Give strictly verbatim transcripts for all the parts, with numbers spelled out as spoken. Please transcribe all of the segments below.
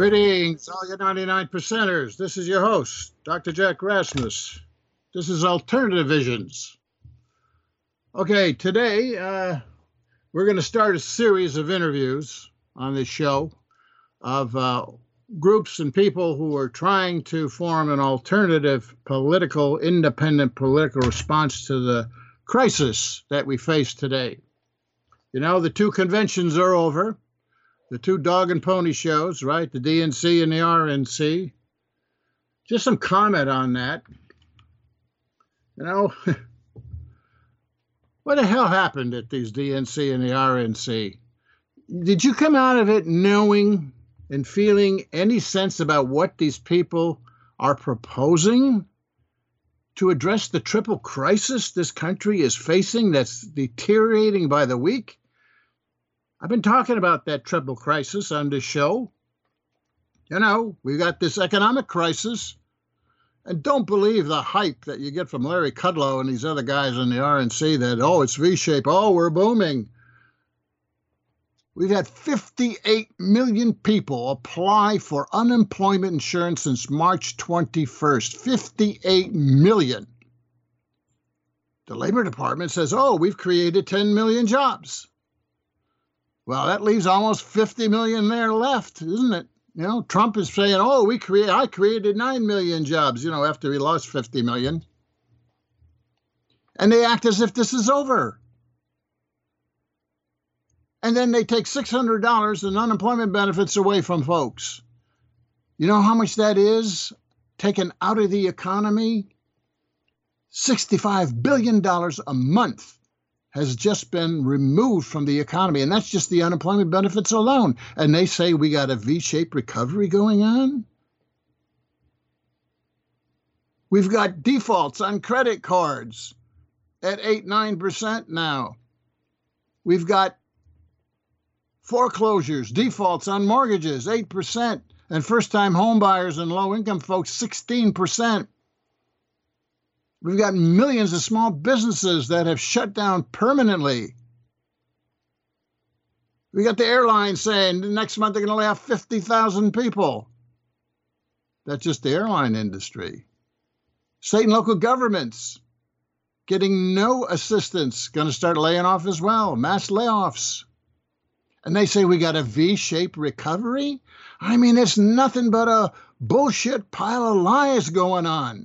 Greetings, all you ninety-nine percenters. This is your host, Doctor Jack Rasmus. This is Alternative Visions. Okay, today uh, we're going to start a series of interviews on this show of uh, groups and people who are trying to form an alternative political, independent political response to the crisis that we face today. You know, the two conventions are over. The two dog and pony shows, right? The D N C and the R N C. Just some comment on that. You know, what the hell happened at these D N C and the R N C? Did you come out of it knowing and feeling any sense about what these people are proposing to address the triple crisis this country is facing that's deteriorating by the week? I've been talking about that triple crisis on this show. You know, we got this economic crisis, and don't believe the hype that you get from Larry Kudlow and these other guys in the R N C that, oh, it's V-shaped, oh, we're booming. We've had fifty-eight million people apply for unemployment insurance since March twenty-first. fifty-eight million. The Labor Department says, oh, we've created ten million jobs. Well, that leaves almost fifty million there left, isn't it? You know, Trump is saying, oh, we create, I created nine million jobs, you know, after he lost fifty million. And they act as if this is over. And then they take six hundred dollars in unemployment benefits away from folks. You know how much that is taken out of the economy? sixty-five billion dollars a month has just been removed from the economy, and that's just the unemployment benefits alone. And they say we got a V-shaped recovery going on? We've got defaults on credit cards at eight, nine percent now. We've got foreclosures, defaults on mortgages, eight percent, and first-time home buyers and low-income folks, sixteen percent. We've got millions of small businesses that have shut down permanently. We got the airlines saying the next month they're going to lay off fifty thousand people. That's just the airline industry. State and local governments getting no assistance, going to start laying off as well, mass layoffs. And they say we got a V-shaped recovery? I mean, it's nothing but a bullshit pile of lies going on.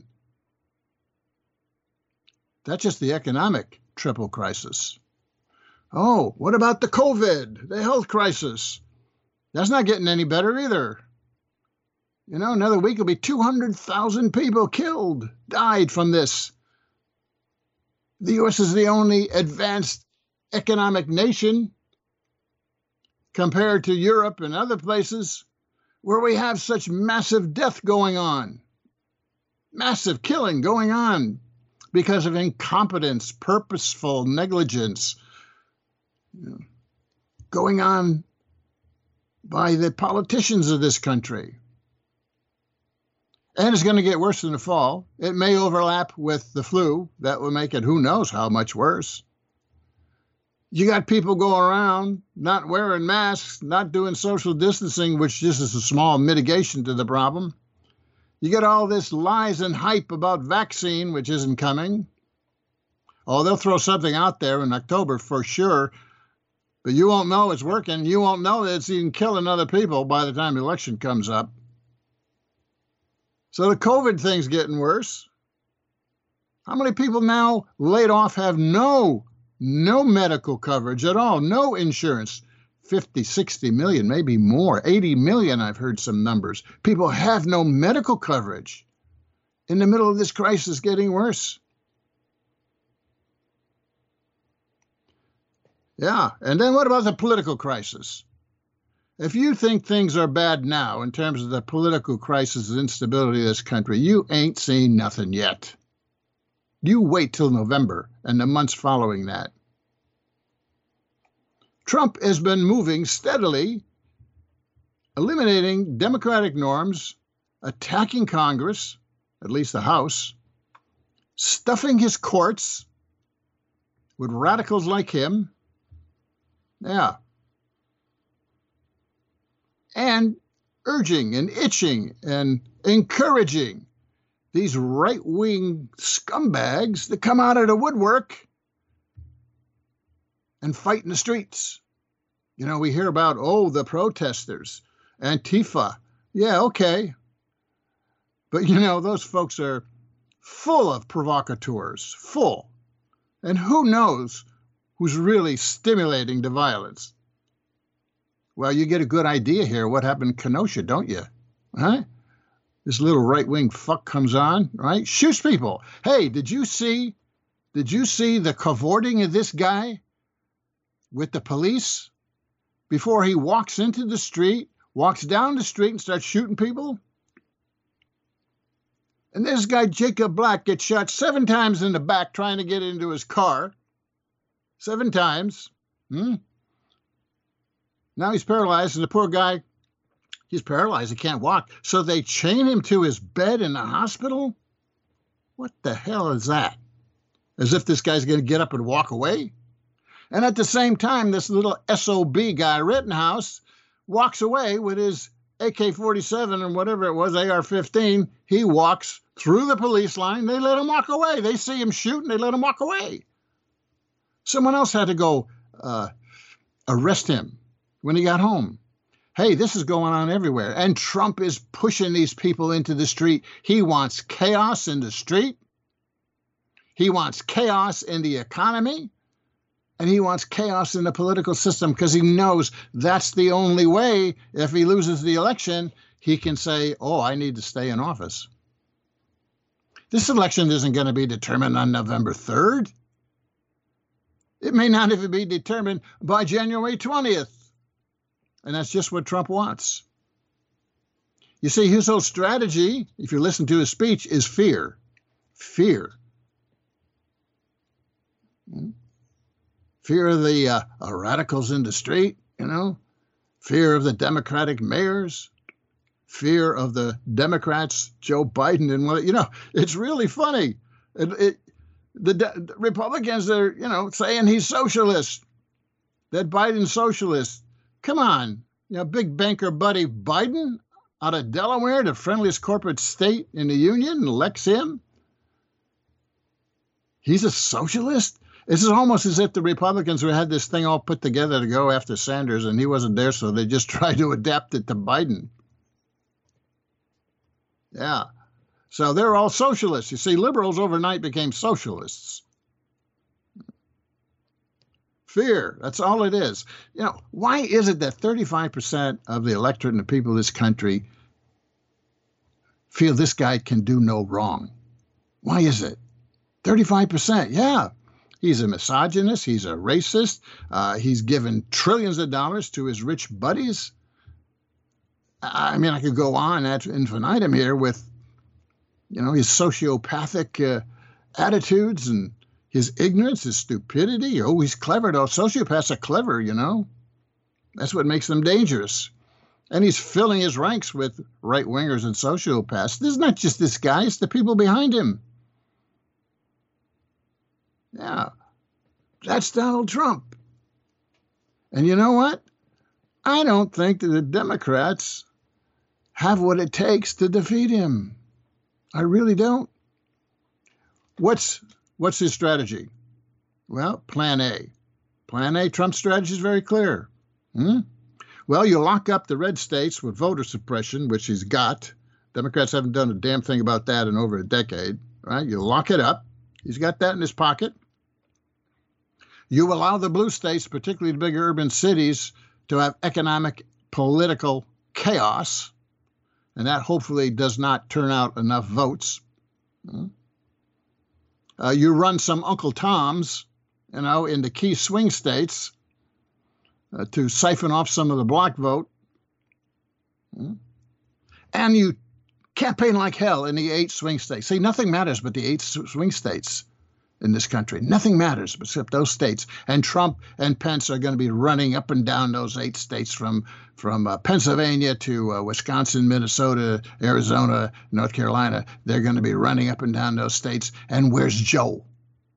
That's just the economic triple crisis. Oh, what about the COVID, the health crisis? That's not getting any better either. You know, another week will be two hundred thousand people killed, died from this. The U S is the only advanced economic nation compared to Europe and other places where we have such massive death going on, massive killing going on. Because of incompetence, purposeful negligence, you know, going on by the politicians of this country. And it's going to get worse in the fall. It may overlap with the flu. That will make it who knows how much worse. You got people going around not wearing masks, not doing social distancing, which just is a small mitigation to the problem. You get all this lies and hype about vaccine, which isn't coming. Oh, they'll throw something out there in October for sure, but you won't know it's working. You won't know that it's even killing other people by the time the election comes up. So the COVID thing's getting worse. How many people now laid off have no, no medical coverage at all, no insurance? fifty, sixty million, maybe more, eighty million, I've heard some numbers. People have no medical coverage in the middle of this crisis getting worse. Yeah, and then what about the political crisis? If you think things are bad now in terms of the political crisis and instability of this country, you ain't seen nothing yet. You wait till November and the months following that. Trump has been moving steadily, eliminating democratic norms, attacking Congress, at least the House, stuffing his courts with radicals like him. Yeah. And urging and itching and encouraging these right-wing scumbags to come out of the woodwork and fight in the streets. You know, we hear about, oh, the protesters, Antifa. Yeah, okay. But, you know, those folks are full of provocateurs, full. And who knows who's really stimulating the violence? Well, you get a good idea here what happened in Kenosha, don't you? Huh? This little right-wing fuck comes on, right? Shoots people. Hey, did you see, did you see the cavorting of this guy with the police before he walks into the street, walks down the street and starts shooting people? And this guy, Jacob Black, gets shot seven times in the back trying to get into his car. Seven times. Hmm? Now he's paralyzed, and the poor guy, he's paralyzed. He can't walk. So they chain him to his bed in the hospital? What the hell is that? As if this guy's going to get up and walk away? And at the same time, this little S O B guy, Rittenhouse, walks away with his A K forty-seven and whatever it was, A R fifteen. He walks through the police line. They let him walk away. They see him shooting. They let him walk away. Someone else had to go uh, arrest him when he got home. Hey, this is going on everywhere. And Trump is pushing these people into the street. He wants chaos in the street. He wants chaos in the economy. And he wants chaos in the political system because he knows that's the only way, if he loses the election, he can say, oh, I need to stay in office. This election isn't going to be determined on November third. It may not even be determined by January twentieth. And that's just what Trump wants. You see, his whole strategy, if you listen to his speech, is fear. Fear. Fear of the uh, uh, radicals in the street, you know. Fear of the Democratic mayors. Fear of the Democrats, Joe Biden, and what, you know, it's really funny. It, it, the, the Republicans are, you know, saying he's socialist, that Biden's socialist. Come on, you know, big banker buddy Biden out of Delaware, the friendliest corporate state in the union, elects him. He's a socialist? This is almost as if the Republicans had this thing all put together to go after Sanders, and he wasn't there, so they just tried to adapt it to Biden. Yeah. So they're all socialists. You see, liberals overnight became socialists. Fear, that's all it is. You know, why is it that thirty-five percent of the electorate and the people of this country feel this guy can do no wrong? Why is it? thirty-five percent, yeah. He's a misogynist. He's a racist. Uh, he's given trillions of dollars to his rich buddies. I mean, I could go on ad infinitum here with, you know, his sociopathic uh, attitudes and his ignorance, his stupidity. Oh, he's clever, though. Sociopaths are clever, you know. That's what makes them dangerous. And he's filling his ranks with right-wingers and sociopaths. This is not just this guy. It's the people behind him. Yeah, that's Donald Trump. And you know what? I don't think that the Democrats have what it takes to defeat him. I really don't. What's what's his strategy? Well, plan A. Plan A, Trump's strategy is very clear. Hmm? Well, you lock up the red states with voter suppression, which he's got. Democrats haven't done a damn thing about that in over a decade, right? You lock it up. He's got that in his pocket. You allow the blue states, particularly the big urban cities, to have economic, political chaos, and that hopefully does not turn out enough votes. Uh, you run some Uncle Toms, you know, in the key swing states uh, to siphon off some of the black vote. And you campaign like hell in the eight swing states. See, nothing matters but the eight swing states in this country. Nothing matters except those states. And Trump and Pence are going to be running up and down those eight states from, from uh, Pennsylvania to uh, Wisconsin, Minnesota, Arizona, North Carolina. They're going to be running up and down those states. And where's Joe?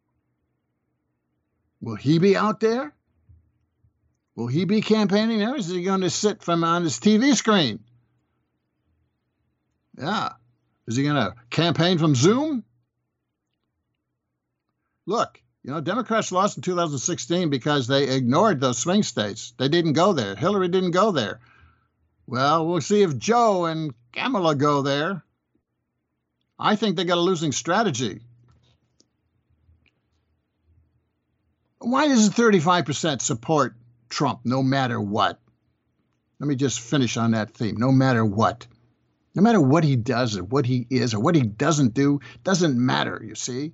Will he be out there? Will he be campaigning there? Or is he going to sit from on his T V screen Yeah. Is he going to campaign from Zoom? Look, you know, Democrats lost in two thousand sixteen because they ignored those swing states. They didn't go there. Hillary didn't go there. Well, we'll see if Joe and Kamala go there. I think they got a losing strategy. Why does thirty-five percent support Trump no matter what? Let me just finish on that theme. No matter what. No matter what he does or what he is or what he doesn't do, doesn't matter, you see.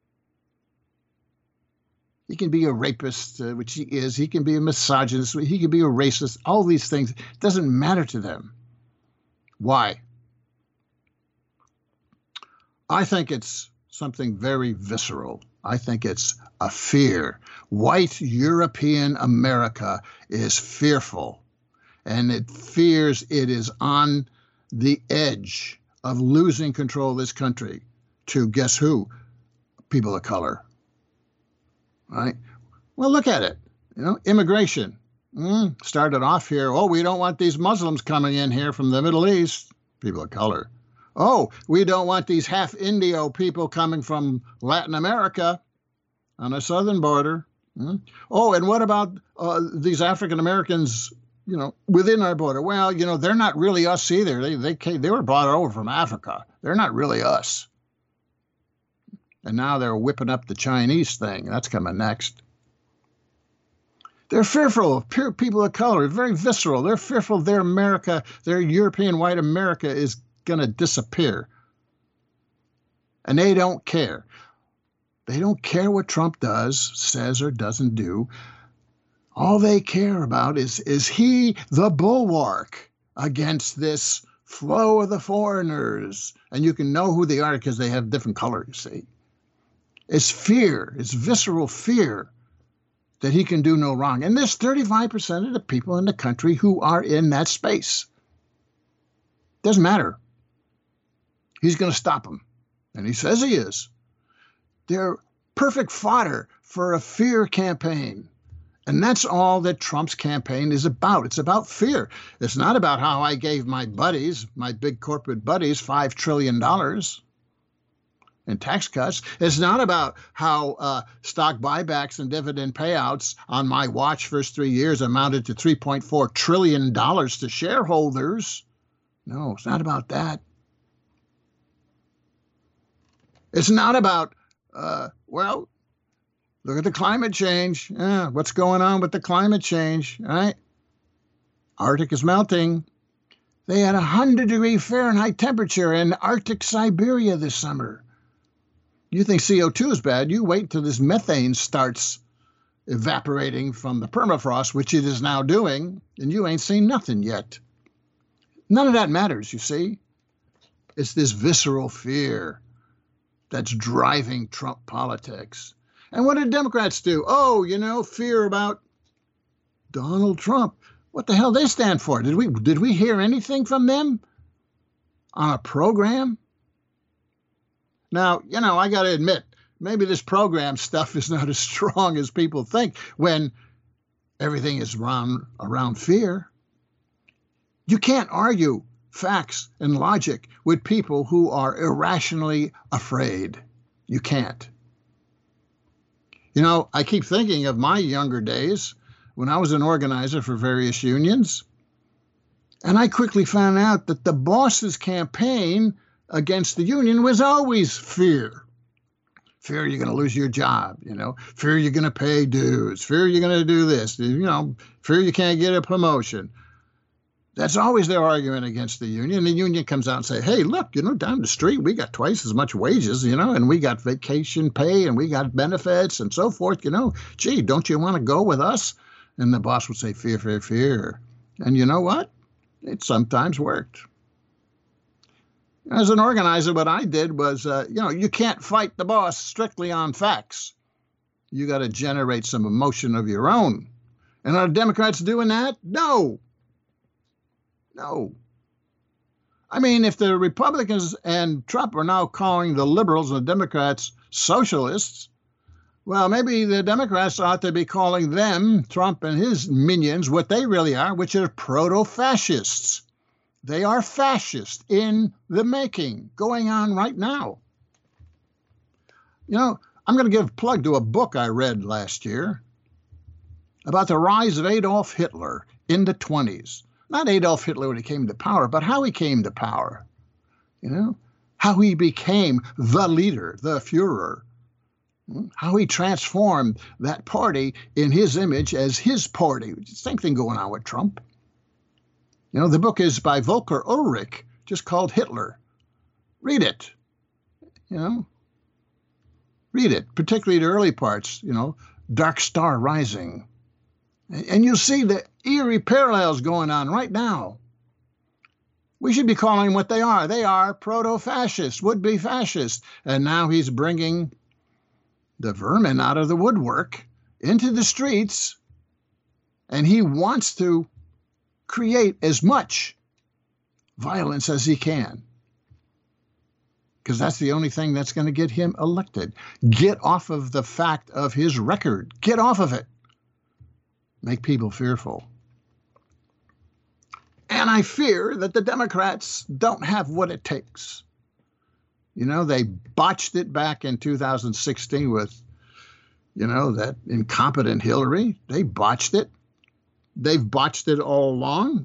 He can be a rapist, uh, which he is. He can be a misogynist. He can be a racist. All these things doesn't matter to them. Why? I think it's something very visceral. I think it's a fear. White European America is fearful, and it fears it is on the edge of losing control of this country to, guess who? People of color. Right? Well, look at it. You know, immigration mm, started off here. Oh, we don't want these Muslims coming in here from the Middle East. People of color. Oh, we don't want these half Indio people coming from Latin America on the southern border. Mm. Oh, and what about uh, these African Americans, you know, within our border? Well, you know, they're not really us either. They they came, they were brought over from Africa. They're not really us. And now they're whipping up the Chinese thing. That's coming next. They're fearful of people of color, very visceral. They're fearful their America, their European white America is going to disappear. And they don't care. They don't care what Trump does, says, or doesn't do. All they care about is, is he the bulwark against this flow of the foreigners? And you can know who they are because they have different color, you see. It's fear, it's visceral fear that he can do no wrong. And there's thirty-five percent of the people in the country who are in that space. Doesn't matter. He's going to stop them. And he says he is. They're perfect fodder for a fear campaign. And that's all that Trump's campaign is about. It's about fear. It's not about how I gave my buddies, my big corporate buddies, five trillion dollars. In tax cuts. It's not about how uh, stock buybacks and dividend payouts on my watch first three years amounted to three point four trillion dollars to shareholders. No, it's not about that. It's not about, uh, well, look at the climate change. Yeah, what's going on with the climate change, right? Arctic is melting. They had a one hundred degree Fahrenheit temperature in Arctic Siberia this summer. You think C O two is bad, you wait until this methane starts evaporating from the permafrost, which it is now doing, and you ain't seen nothing yet. None of that matters, you see. It's this visceral fear that's driving Trump politics. And what did Democrats do? Oh, you know, fear about Donald Trump. What the hell they stand for? Did we did we hear anything from them on a program? Now, you know, I got to admit, maybe this program stuff is not as strong as people think when everything is around, around fear. You can't argue facts and logic with people who are irrationally afraid. You can't. You know, I keep thinking of my younger days when I was an organizer for various unions, and I quickly found out that the boss's campaign against the union was always fear. Fear you're going to lose your job, you know, fear you're going to pay dues, fear you're going to do this, you know, fear you can't get a promotion. That's always their argument against the union. The union comes out and say, hey, look, you know, down the street, we got twice as much wages, you know, and we got vacation pay and we got benefits and so forth, you know, gee, don't you want to go with us? And the boss would say, fear, fear, fear. And you know what? It sometimes worked. As an organizer, what I did was, uh, you know, you can't fight the boss strictly on facts. You got to generate some emotion of your own. And are Democrats doing that? No. No. I mean, if the Republicans and Trump are now calling the liberals and the Democrats socialists, well, maybe the Democrats ought to be calling them, Trump and his minions, what they really are, which are proto-fascists. They are fascist in the making, going on right now. You know, I'm going to give a plug to a book I read last year about the rise of Adolf Hitler in the twenties. Not Adolf Hitler when he came to power, but how he came to power. You know, how he became the leader, the Führer. How he transformed that party in his image as his party. Same thing going on with Trump. You know, the book is by Volker Ulrich, just called Hitler. Read it. You know, read it, particularly the early parts, you know, Dark Star Rising. And you'll see the eerie parallels going on right now. We should be calling them what they are. They are proto-fascists, would-be fascists. And now he's bringing the vermin out of the woodwork into the streets, and he wants to create as much violence as he can, because that's the only thing that's going to get him elected. Get off of the fact of his record. Get off of it. Make people fearful. And I fear that the Democrats don't have what it takes. You know, they botched it back in two thousand sixteen with, you know, that incompetent Hillary. They botched it. They've botched it all along.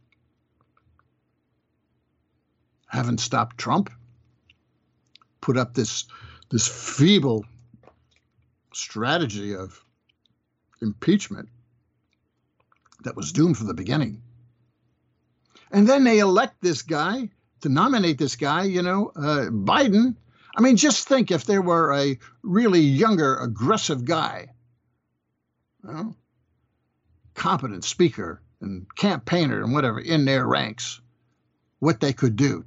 Haven't stopped Trump. Put up this, this feeble strategy of impeachment that was doomed from the beginning. And then they elect this guy to nominate this guy, you know, uh, Biden. I mean, just think if there were a really younger, aggressive guy, you know, competent speaker and campaigner and whatever in their ranks, what they could do.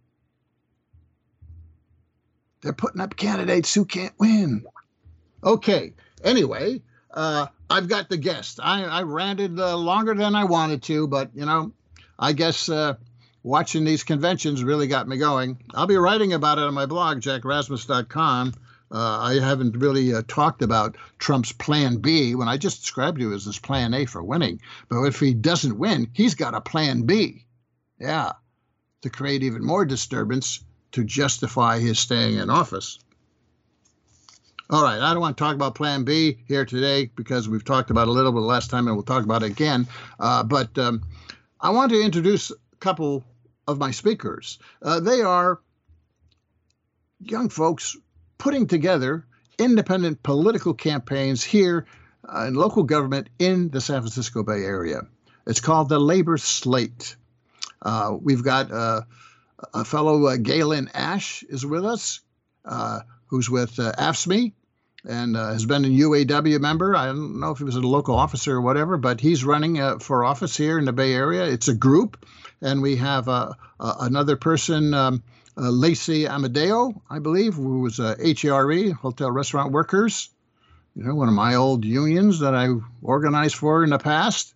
They're putting up candidates who can't win. Okay. Anyway, uh, I've got the guest. I, I ranted uh, longer than I wanted to, but, you know, I guess uh, watching these conventions really got me going. I'll be writing about it on my blog, jack rasmus dot com. Uh, I haven't really uh, talked about Trump's plan B when I just described you as his plan A for winning. But if he doesn't win, he's got a plan B. Yeah, to create even more disturbance to justify his staying in office. All right, I don't want to talk about plan B here today because we've talked about it a little bit last time and we'll talk about it again. Uh, but um, I want to introduce a couple of my speakers. Uh, they are young folks putting together independent political campaigns here uh, in local government in the San Francisco Bay Area. It's called the Labor Slate. Uh, we've got uh, a fellow, uh, Galen Ash, is with us, uh, who's with uh, A F S C M E and uh, has been a U A W member. I don't know if he was a local officer or whatever, but he's running uh, for office here in the Bay Area. It's a group, and we have uh, uh, another person, um, uh, Lacey Amadeo, I believe, who was uh, H R E, Hotel Restaurant Workers, you know, one of my old unions that I organized for in the past,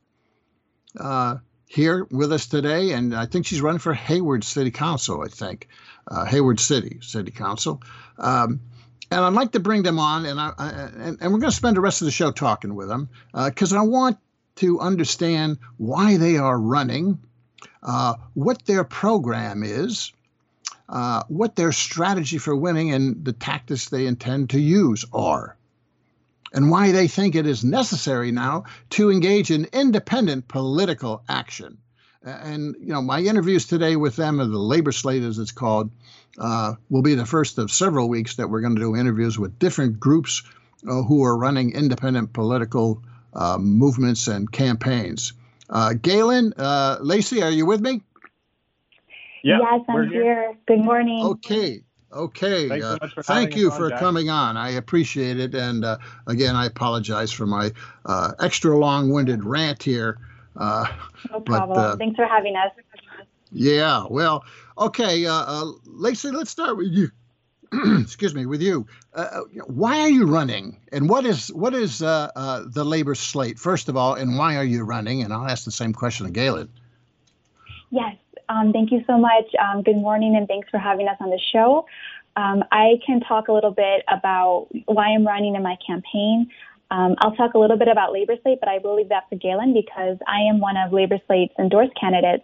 uh, here with us today. And I think she's running for Hayward City Council, I think, uh, Hayward City City Council. Um, and I'd like to bring them on, and, I, I, and, and we're going to spend the rest of the show talking with them because uh, I want to understand why they are running, uh, what their program is, uh, what their strategy for winning and the tactics they intend to use are, and why they think it is necessary now to engage in independent political action. And, you know, my interviews today with them, or the Labor Slate as it's called, uh, will be the first of several weeks that we're going to do interviews with different groups uh, who are running independent political uh, movements and campaigns. Uh, Galen, uh, Lacey, are you with me? Yeah, yes, I'm here. here. Good morning. Okay. Okay. Thanks uh, so much for thank you on, for Jack. coming on. I appreciate it. And uh, again, I apologize for my uh, extra long-winded rant here. Uh, no problem. But, uh, Thanks for having us. Yeah. Well, okay. Uh, uh, Lacey, let's start with you. Excuse me, with you. Uh, why are you running? And what is what is uh, uh, the Labor Slate, first of all, and why are you running? And I'll ask the same question to Galen. Yes. Um, thank you so much. Um, good morning, and thanks for having us on the show. Um, I can talk a little bit about why I'm running in my campaign. Um, I'll talk a little bit about Labor Slate, but I will leave that for Galen because I am one of Labor Slate's endorsed candidates,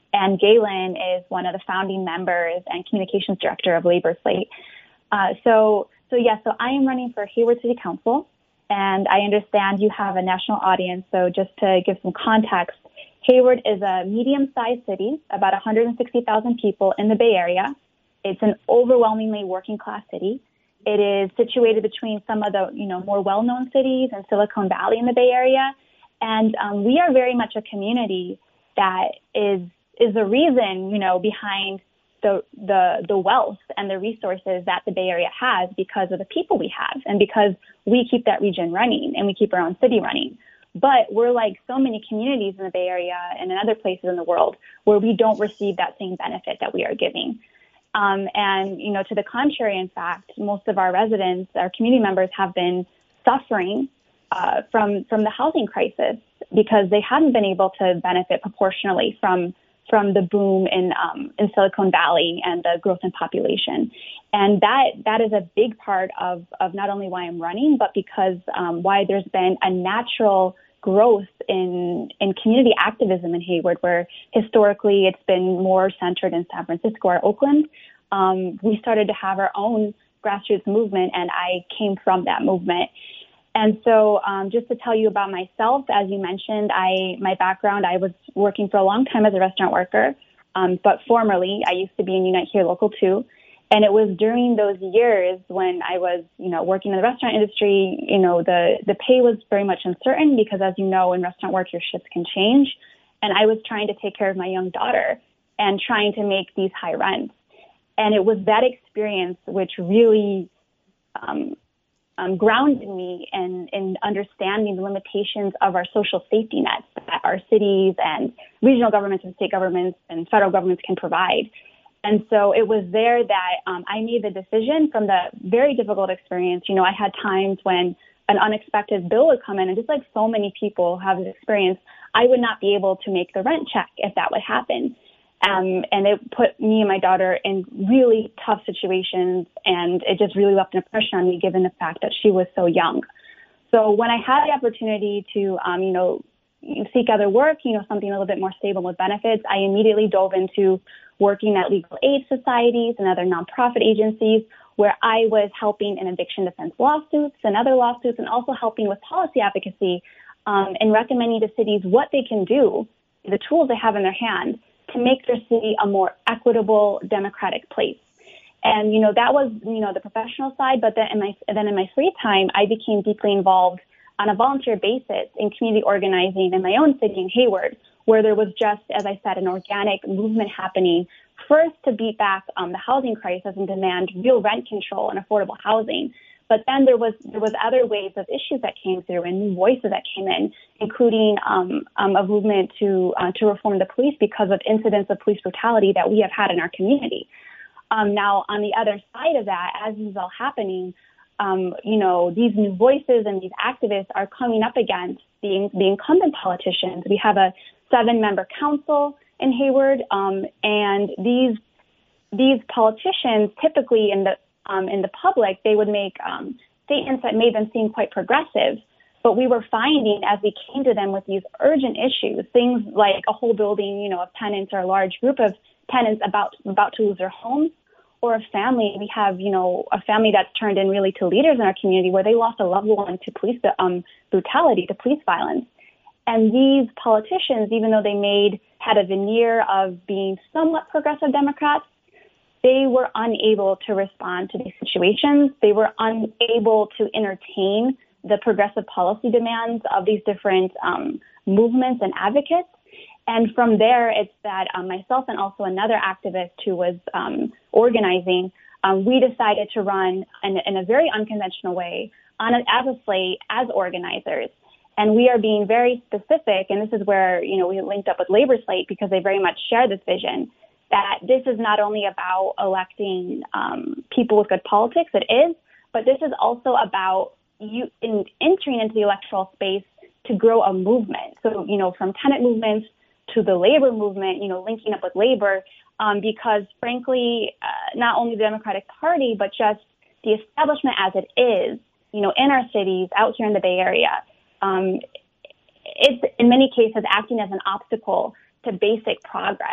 and Galen is one of the founding members and communications director of Labor Slate. Uh, so, so yeah, so I am running for Hayward City Council, and I understand you have a national audience. So just to give some context, Hayward is a medium-sized city, about one hundred sixty thousand people in the Bay Area. It's an overwhelmingly working-class city. It is situated between some of the, you know, more well-known cities in Silicon Valley in the Bay Area. And um, we are very much a community that is is the reason, you know, behind the the the wealth and the resources that the Bay Area has, because of the people we have and because we keep that region running and we keep our own city running. But we're like so many communities in the Bay Area and in other places in the world where we don't receive that same benefit that we are giving. Um, and, you know, to the contrary, in fact, most of our residents, our community members have been suffering uh, from from the housing crisis because they haven't been able to benefit proportionally from from the boom in um, in Silicon Valley and the growth in population. And that that is a big part of, of not only why I'm running, but because um, why there's been a natural growth in in community activism in Hayward, where historically it's been more centered in San Francisco or Oakland. Um, we started to have our own grassroots movement, and I came from that movement. And so um, just to tell you about myself, as you mentioned, I my background, I was working for a long time as a restaurant worker, um, but formerly I used to be in Unite Here Local two. And it was during those years when I was, you know, working in the restaurant industry, you know, the, the pay was very much uncertain because, as you know, in restaurant work, your shifts can change. And I was trying to take care of my young daughter and trying to make these high rents. And it was that experience which really um, um, grounded me in, in understanding the limitations of our social safety nets that our cities and regional governments and state governments and federal governments can provide. And so it was there that um, I made the decision from the very difficult experience. You know, I had times when an unexpected bill would come in, and just like so many people have this experience, I would not be able to make the rent check if that would happen. Um, and it put me and my daughter in really tough situations, and it just really left an impression on me given the fact that she was so young. So when I had the opportunity to, um, you know, seek other work, you know, something a little bit more stable with benefits, I immediately dove into working at legal aid societies and other nonprofit agencies where I was helping in eviction defense lawsuits and other lawsuits, and also helping with policy advocacy um, and recommending to cities what they can do, the tools they have in their hand to make their city a more equitable, democratic place. And, you know, that was, you know, the professional side. But then in my, then in my free time, I became deeply involved on a volunteer basis in community organizing in my own city in Hayward, where there was just, as I said, an organic movement happening, first to beat back um, the housing crisis and demand real rent control and affordable housing. But then there was there was other waves of issues that came through and new voices that came in, including um, um, a movement to uh, to reform the police because of incidents of police brutality that we have had in our community. Um, now, on the other side of that, as this is all happening, um, you know, these new voices and these activists are coming up against the, the incumbent politicians. We have a seven-member council in Hayward, um, and these these politicians typically in the um, in the public, they would make um, statements that made them seem quite progressive. But we were finding as we came to them with these urgent issues, things like a whole building, you know, of tenants or a large group of tenants about about to lose their homes, or a family. We have, you know, a family that's turned in really to leaders in our community where they lost a loved one to police um, brutality, to police violence. And these politicians, even though they made had a veneer of being somewhat progressive Democrats, they were unable to respond to these situations. They were unable to entertain the progressive policy demands of these different um, movements and advocates. And from there, it's that um, myself and also another activist who was um, organizing, um, we decided to run in, in a very unconventional way on a, as a slate, as organizers. And we are being very specific, and this is where, you know, we linked up with Labor Slate because they very much share this vision, that this is not only about electing um, people with good politics, it is, but this is also about you in entering into the electoral space to grow a movement. So, you know, from tenant movements to the labor movement, you know, linking up with labor, um, because frankly, uh, not only the Democratic Party, but just the establishment as it is, you know, in our cities, out here in the Bay Area, um, it's in many cases acting as an obstacle to basic progress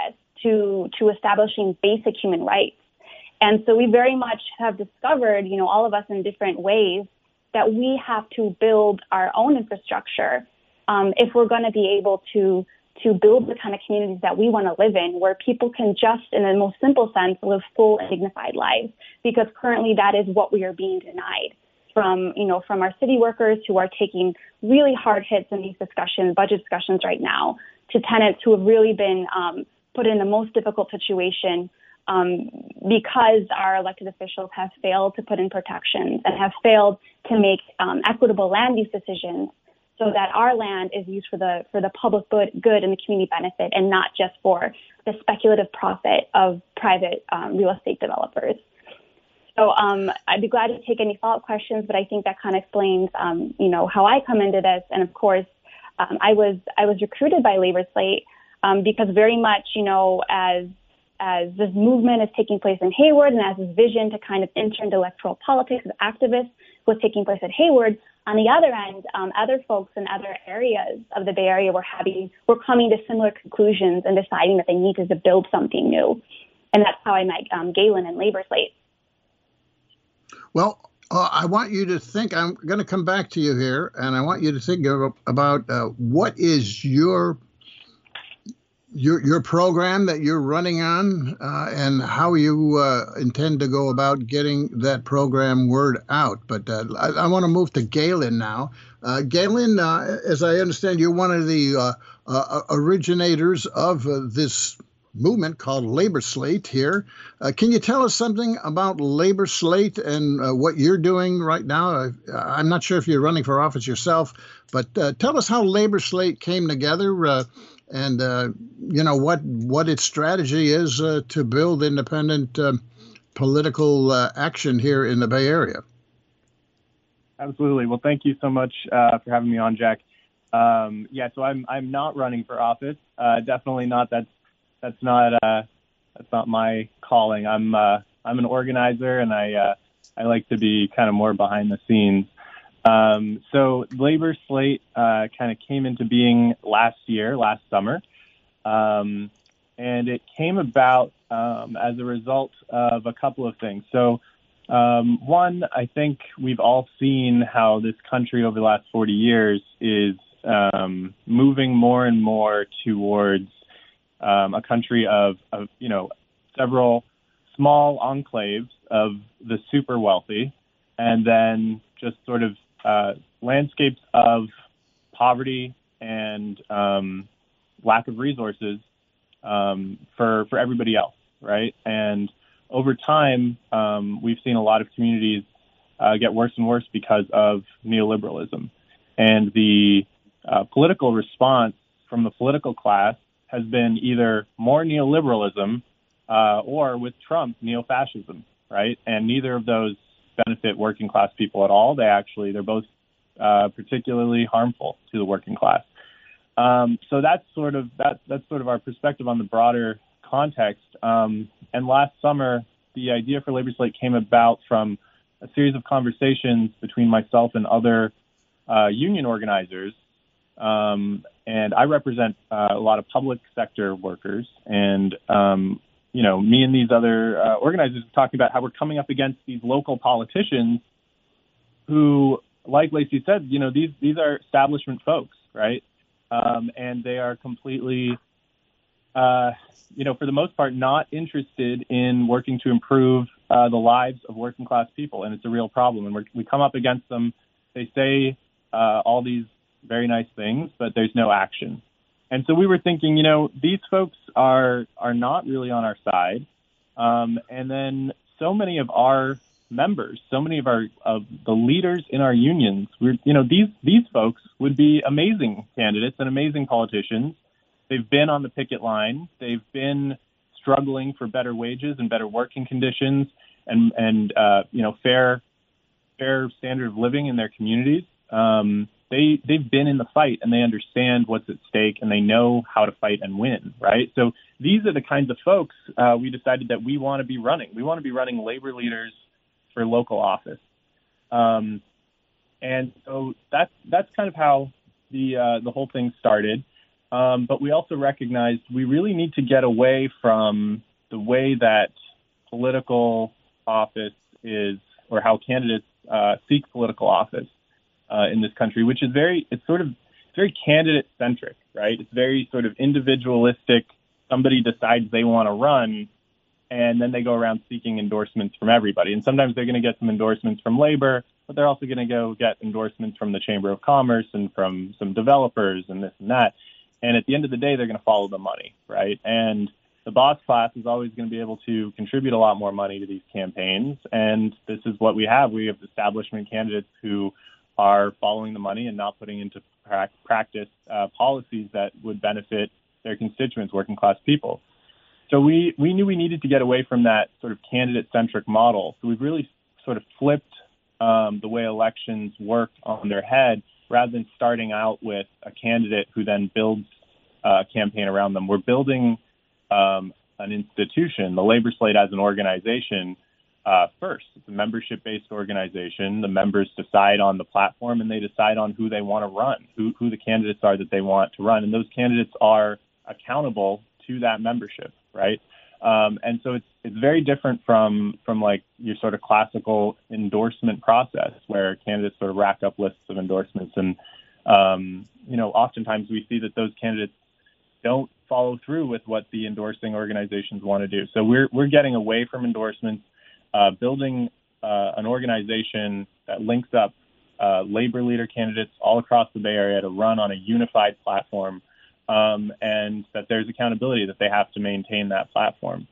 to, to establishing basic human rights. And so we very much have discovered, you know, all of us in different ways, that we have to build our own infrastructure um, if we're going to be able to to build the kind of communities that we want to live in, where people can just, in the most simple sense, live full and dignified lives. Because currently that is what we are being denied from, you know, from our city workers who are taking really hard hits in these discussions, budget discussions right now, to tenants who have really been um, put in the most difficult situation um, because our elected officials have failed to put in protections and have failed to make um, equitable land use decisions, so that our land is used for the for the public good, good and the community benefit, and not just for the speculative profit of private um, real estate developers. So um, I'd be glad to take any follow-up questions, but I think that kind of explains, um, you know, how I come into this. And of course, um, I was I was recruited by Labor Slate um, because very much, you know, as as this movement is taking place in Hayward, and as this vision to kind of enter into electoral politics as activists was taking place at Hayward, on the other end, um, other folks in other areas of the Bay Area were having were coming to similar conclusions and deciding that they needed to build something new. And that's how I met um, Galen and Labor Slate. Well, uh, I want you to think, I'm going to come back to you here, and I want you to think of, about uh, what is your your your program that you're running on, uh, and how you uh, intend to go about getting that program word out. But uh, I, I want to move to Galen now. Uh, Galen, uh, as I understand, you're one of the uh, uh, originators of uh, this movement called Labor Slate here. Uh, can you tell us something about Labor Slate and uh, what you're doing right now? I, I'm not sure if you're running for office yourself, but uh, tell us how Labor Slate came together, uh, and uh, you know what what its strategy is uh, to build independent uh, political uh, action here in the Bay Area. Absolutely. Well, thank you so much uh, for having me on, Jack. Um, yeah, so I'm I'm not running for office. Uh, definitely not. That's that's not uh, that's not my calling. I'm uh, I'm an organizer, and I uh, I like to be kind of more behind the scenes. Um, so Labor Slate uh, kind of came into being last year, last summer, um, and it came about um, as a result of a couple of things. So um, one, I think we've all seen how this country over the last forty years is um, moving more and more towards um, a country of, of, you know, several small enclaves of the super wealthy, and then just sort of uh, landscapes of poverty and um, lack of resources um, for for everybody else, right? And over time, um, we've seen a lot of communities uh, get worse and worse because of neoliberalism, and the uh, political response from the political class has been either more neoliberalism uh, or, with Trump, neo-fascism, right? And neither of those benefit working class people at all. They actually, they're both uh, particularly harmful to the working class. Um, so that's sort of that, that's sort of our perspective on the broader context. Um, and last summer, the idea for Labor Slate came about from a series of conversations between myself and other uh, union organizers. Um, and I represent uh, a lot of public sector workers, and um, you know, me and these other uh, organizers are talking about how we're coming up against these local politicians who, like Lacey said, you know, these these are establishment folks, right? Um, and they are completely, uh, you know, for the most part, not interested in working to improve uh, the lives of working class people, and it's a real problem. And we're, we come up against them. They say uh, all these very nice things, but there's no action. And so we were thinking, you know, these folks are are not really on our side. Um, and then so many of our members, so many of our of the leaders in our unions, we're, you know, these these folks would be amazing candidates and amazing politicians. They've been on the picket line. They've been struggling for better wages and better working conditions and and uh, you know, fair fair standard of living in their communities. Um, They, they've been in the fight, and they understand what's at stake, and they know how to fight and win, right? So these are the kinds of folks uh, we decided that we want to be running. We want to be running labor leaders for local office. Um, and so that's, that's kind of how the uh, the whole thing started. Um, but we also recognized we really need to get away from the way that political office is, or how candidates uh, seek political office uh, in this country, which is very, it's sort of it's very candidate centric, right? It's very sort of individualistic. Somebody decides they want to run, and then they go around seeking endorsements from everybody. And sometimes they're going to get some endorsements from labor, but they're also going to go get endorsements from the Chamber of Commerce and from some developers and this and that. And at the end of the day, they're going to follow the money, right? And the boss class is always going to be able to contribute a lot more money to these campaigns. And this is what we have. We have establishment candidates who are following the money and not putting into pra- practice uh, policies that would benefit their constituents, working class people. So we, we knew we needed to get away from that sort of candidate-centric model. So we've really sort of flipped um, the way elections work on their head, rather than starting out with a candidate who then builds a campaign around them. We're building um, an institution, the Labor Slate as an organization, uh, first. It's a membership-based organization. The members decide on the platform, and they decide on who they want to run, who, who the candidates are that they want to run. And those candidates are accountable to that membership, right? Um, and so it's it's very different from from like your sort of classical endorsement process where candidates sort of rack up lists of endorsements. And, um, you know, oftentimes we see that those candidates don't follow through with what the endorsing organizations want to do. So we're we're getting away from endorsements, uh, building uh, an organization that links up uh, labor leader candidates all across the Bay Area to run on a unified platform. Um, and that there's accountability that they have to maintain that platform.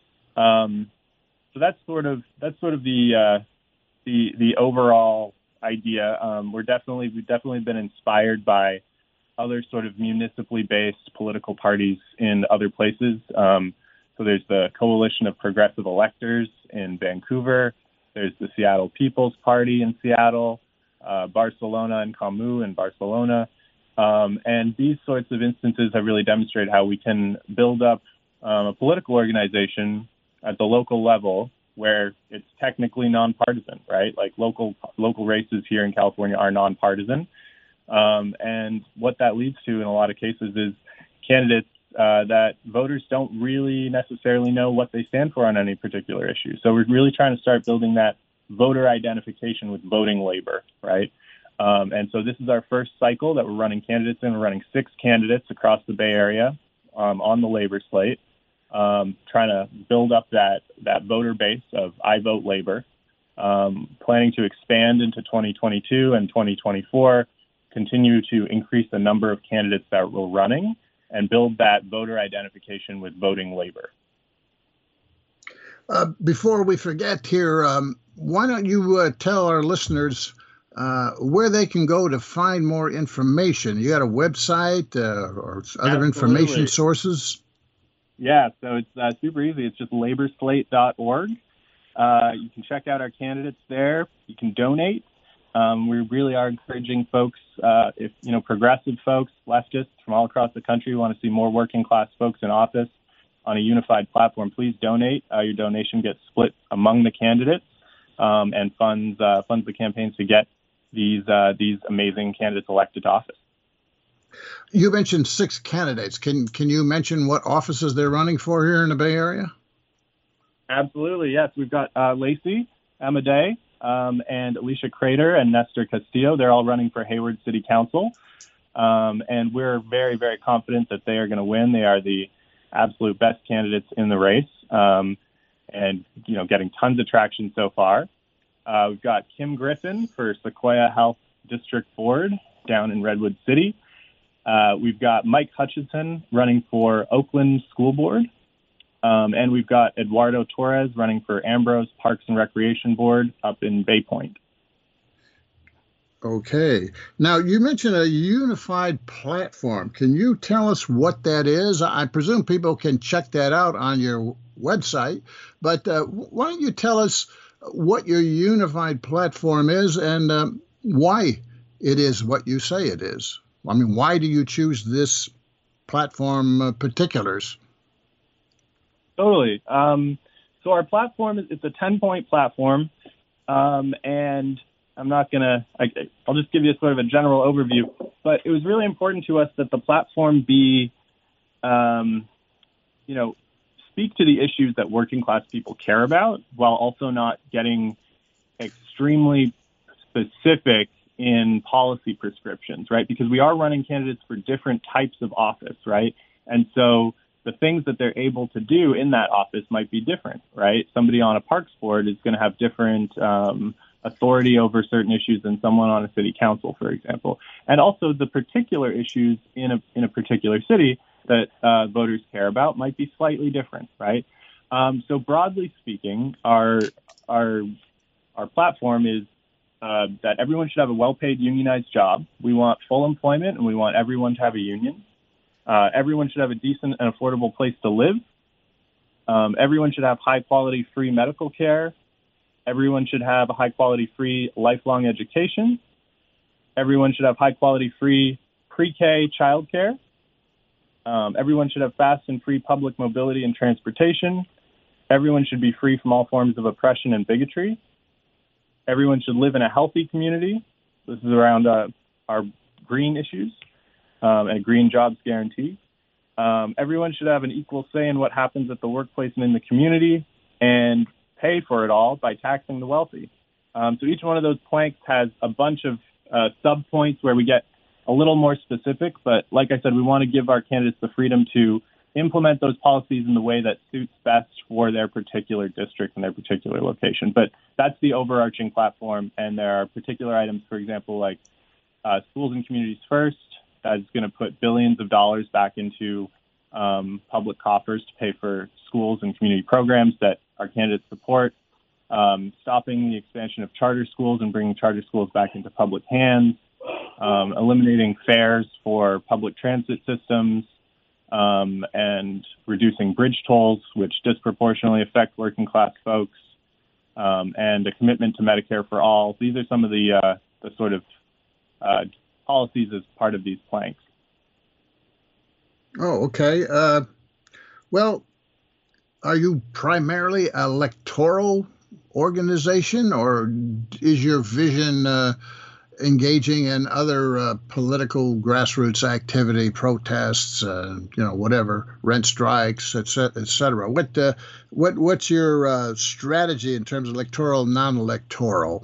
Um, so that's sort of that's sort of the uh, the the overall idea. Um, we're definitely we've definitely been inspired by other sort of municipally based political parties in other places. Um, so there's the Coalition of Progressive Electors in Vancouver. There's the Seattle People's Party in Seattle, uh, Barcelona and Camus in Barcelona. Um, and these sorts of instances have really demonstrated how we can build up um, a political organization at the local level where it's technically nonpartisan, right? Like local local races here in California are nonpartisan. Um, and what that leads to in a lot of cases is candidates uh, that voters don't really necessarily know what they stand for on any particular issue. So we're really trying to start building that voter identification with voting labor, right? Um, and so this is our first cycle that we're running candidates in. We're running six candidates across the Bay Area um, on the labor slate, um, trying to build up that, that voter base of I Vote Labor, um, planning to expand into twenty twenty-two and twenty twenty-four, continue to increase the number of candidates that we're running, and build that voter identification with voting labor. Uh, before we forget here, um, why don't you uh, tell our listeners Uh, where they can go to find more information? You got a website uh, or other Absolutely. information sources? Yeah, so it's uh, super easy. It's just labor slate dot org. Uh, you can check out our candidates there. You can donate. Um, we really are encouraging folks, uh, if you know, progressive folks, leftists from all across the country who want to see more working class folks in office on a unified platform. Please donate. Uh, your donation gets split among the candidates um, and funds uh, funds the campaigns to get these uh, these amazing candidates elected to office. You mentioned six candidates. Can can you mention what offices they're running for here in the Bay Area? Absolutely, yes. We've got uh, Lacey Amadei um, and Alicia Crater and Nestor Castillo. They're all running for Hayward City Council. Um, and we're very, very confident that they are going to win. They are the absolute best candidates in the race um, and, you know, getting tons of traction so far. Uh, we've got Kim Griffin for Sequoia Health District Board down in Redwood City. Uh, we've got Mike Hutchinson running for Oakland School Board. Um, and we've got Eduardo Torres running for Ambrose Parks and Recreation Board up in Bay Point. Okay. Now, you mentioned a unified platform. Can you tell us what that is? I presume people can check that out on your website. But uh, why don't you tell us what your unified platform is and um, why it is what you say it is. I mean, why do you choose this platform uh, particulars? Totally. Um, so our platform is it's a ten-point platform, um, and I'm not going to, I'll just give you a sort of a general overview, but it was really important to us that the platform be, um, you know, speak to the issues that working class people care about while also not getting extremely specific in policy prescriptions, right? Because we are running candidates for different types of office, right? And so the things that they're able to do in that office might be different, right? Somebody on a parks board is going to have different um, authority over certain issues than someone on a city council, for example. And also the particular issues in a in a particular city that uh, voters care about might be slightly different, right? Um, so broadly speaking, our our our platform is uh, that everyone should have a well-paid unionized job. We want full employment, and we want everyone to have a union. Uh, everyone should have a decent and affordable place to live. Um, everyone should have high-quality free medical care. Everyone should have a high-quality free lifelong education. Everyone should have high-quality free pre-K childcare. Um, everyone should have fast and free public mobility and transportation. Everyone should be free from all forms of oppression and bigotry. Everyone should live in a healthy community. This is around uh, our green issues um, and green jobs guarantee. Um, everyone should have an equal say in what happens at the workplace and in the community and pay for it all by taxing the wealthy. Um, so each one of those planks has a bunch of uh, sub-points where we get a little more specific. But like I said, we want to give our candidates the freedom to implement those policies in the way that suits best for their particular district and their particular location. But that's the overarching platform. And there are particular items, for example, like uh, schools and communities first. That's going to put billions of dollars back into um, public coffers to pay for schools and community programs that our candidates support. Um, stopping the expansion of charter schools and bringing charter schools back into public hands. Um, eliminating fares for public transit systems, um, and reducing bridge tolls, which disproportionately affect working class folks, um, and a commitment to Medicare for all. These are some of the uh, the sort of uh, policies as part of these planks. Oh, okay. Uh, well, are you primarily an electoral organization, or is your vision uh, engaging in other uh, political grassroots activity, protests, uh, you know, whatever, rent strikes, et cetera, et cetera? What, uh, what, what's your uh, strategy in terms of electoral, non-electoral?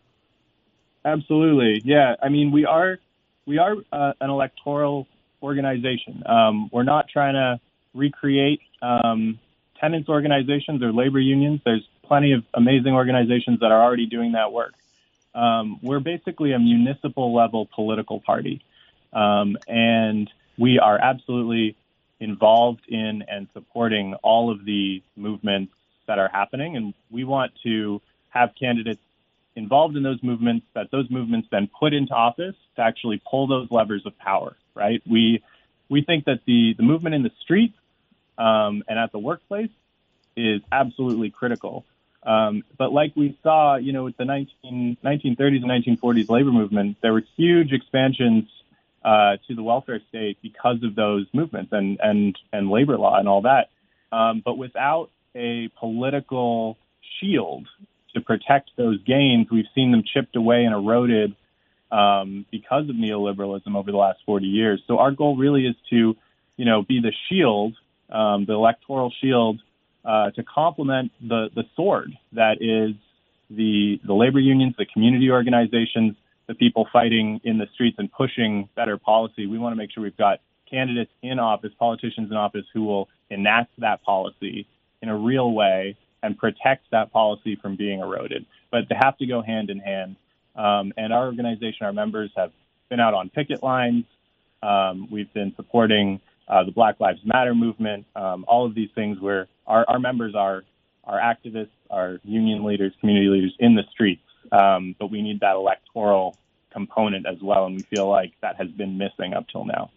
Absolutely, yeah. I mean, we are we are uh, an electoral organization. Um, we're not trying to recreate um, tenants organizations or labor unions. There's plenty of amazing organizations that are already doing that work. Um, we're basically a municipal level political party, um, and we are absolutely involved in and supporting all of the movements that are happening. And we want to have candidates involved in those movements that those movements then put into office to actually pull those levers of power, right? We we think that the, the movement in the streets um, and at the workplace is absolutely critical. Um, but like we saw, you know, with the nineteen, nineteen thirties and nineteen forties labor movement, there were huge expansions uh, to the welfare state because of those movements and, and, and labor law and all that. Um, but without a political shield to protect those gains, we've seen them chipped away and eroded um, because of neoliberalism over the last forty years. So our goal really is to, you know, be the shield, um, the electoral shield, Uh, to complement the, the sword that is the the labor unions, the community organizations, the people fighting in the streets and pushing better policy. We want to make sure we've got candidates in office, politicians in office who will enact that policy in a real way and protect that policy from being eroded. But they have to go hand in hand. Um, and our organization, our members have been out on picket lines. Um, we've been supporting Uh, the Black Lives Matter movement, um, all of these things where our, our members are, are activists, are union leaders, community leaders in the streets. Um, but we need that electoral component as well, and we feel like that has been missing up till now.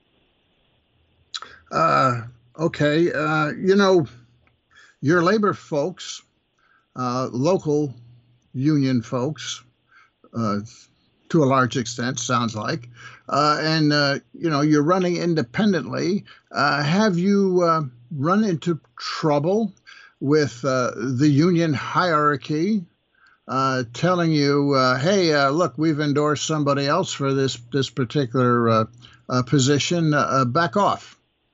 Uh, okay. Uh, you know, your labor folks, uh, local union folks, uh, to a large extent, sounds like. Uh, and, uh, you know, you're running independently. Uh, have you uh, run into trouble with uh, the union hierarchy uh, telling you, uh, hey, uh, look, we've endorsed somebody else for this this particular uh, uh, position. Uh, back off.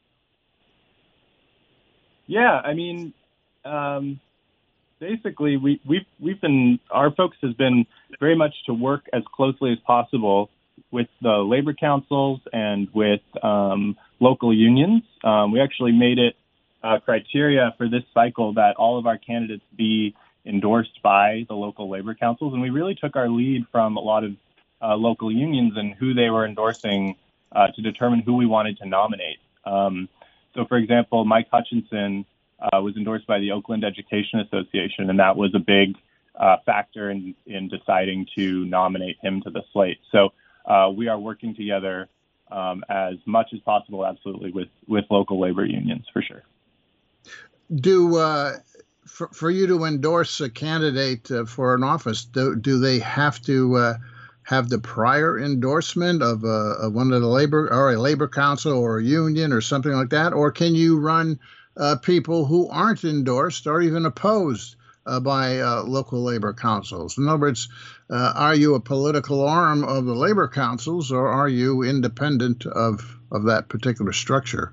Yeah, I mean, um, basically, we, we've we've been our focus has been very much to work as closely as possible with the labor councils and with um, local unions. Um, we actually made it uh, criteria for this cycle that all of our candidates be endorsed by the local labor councils, and we really took our lead from a lot of uh, local unions and who they were endorsing uh, to determine who we wanted to nominate. Um, So, for example, Mike Hutchinson uh, was endorsed by the Oakland Education Association, and that was a big uh, factor in, in deciding to nominate him to the slate. So uh, we are working together um, as much as possible, absolutely, with, with local labor unions, for sure. Do uh, for, for you to endorse a candidate uh, for an office, do, do they have to uh, have the prior endorsement of, uh, of one of the labor or a labor council or a union or something like that? Or can you run uh, people who aren't endorsed or even opposed uh, by uh, local labor councils? In other words, uh, are you a political arm of the labor councils or are you independent of, of that particular structure?